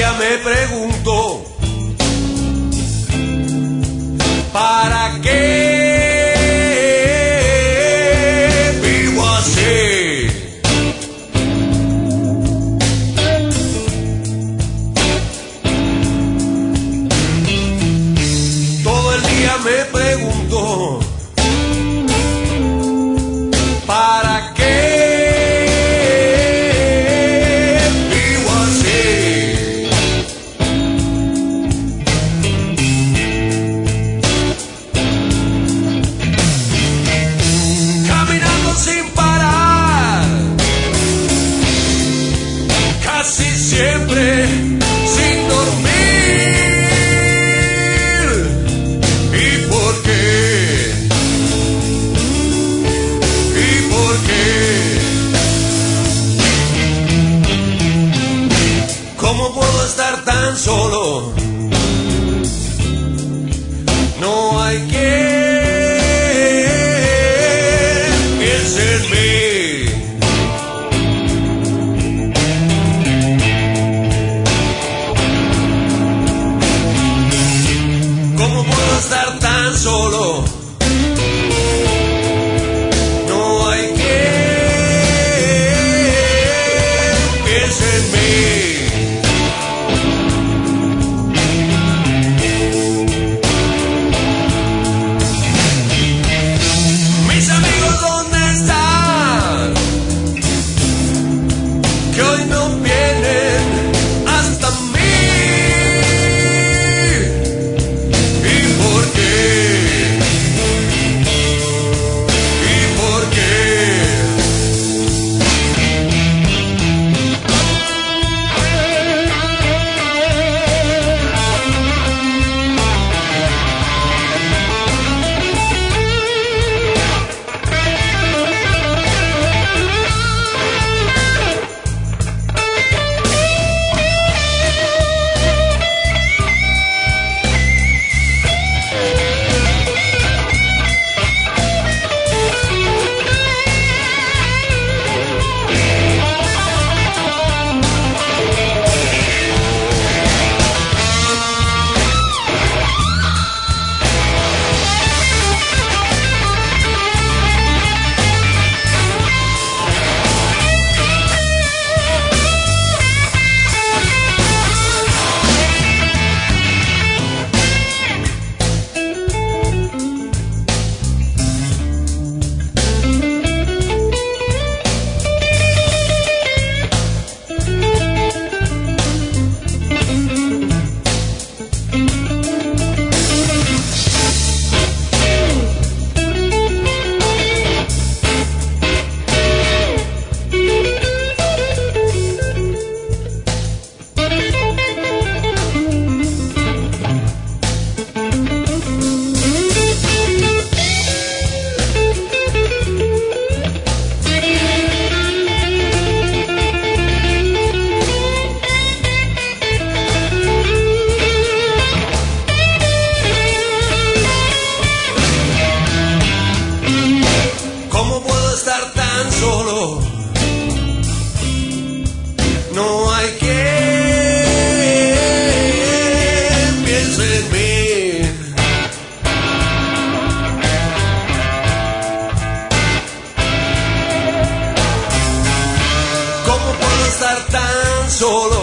día me pregunto, ¿para qué vivo así? Todo el día me pregunto, ¿para qué vivo así? Caminando sin parar, casi siempre sin dormir. ¿Y por qué? ¿Y por qué? ¿Cómo puedo estar tan solo? No hay quien piense en mí. ¿Cómo puedo estar tan solo? No hay quien piense en mí. Mis amigos, ¿dónde están? Que hoy no vienen hasta mí. ¿Y por qué? ¿Y por qué? ¿Cómo puedo estar tan solo? No hay quien piense en mí. ¿Cómo puedo estar tan solo?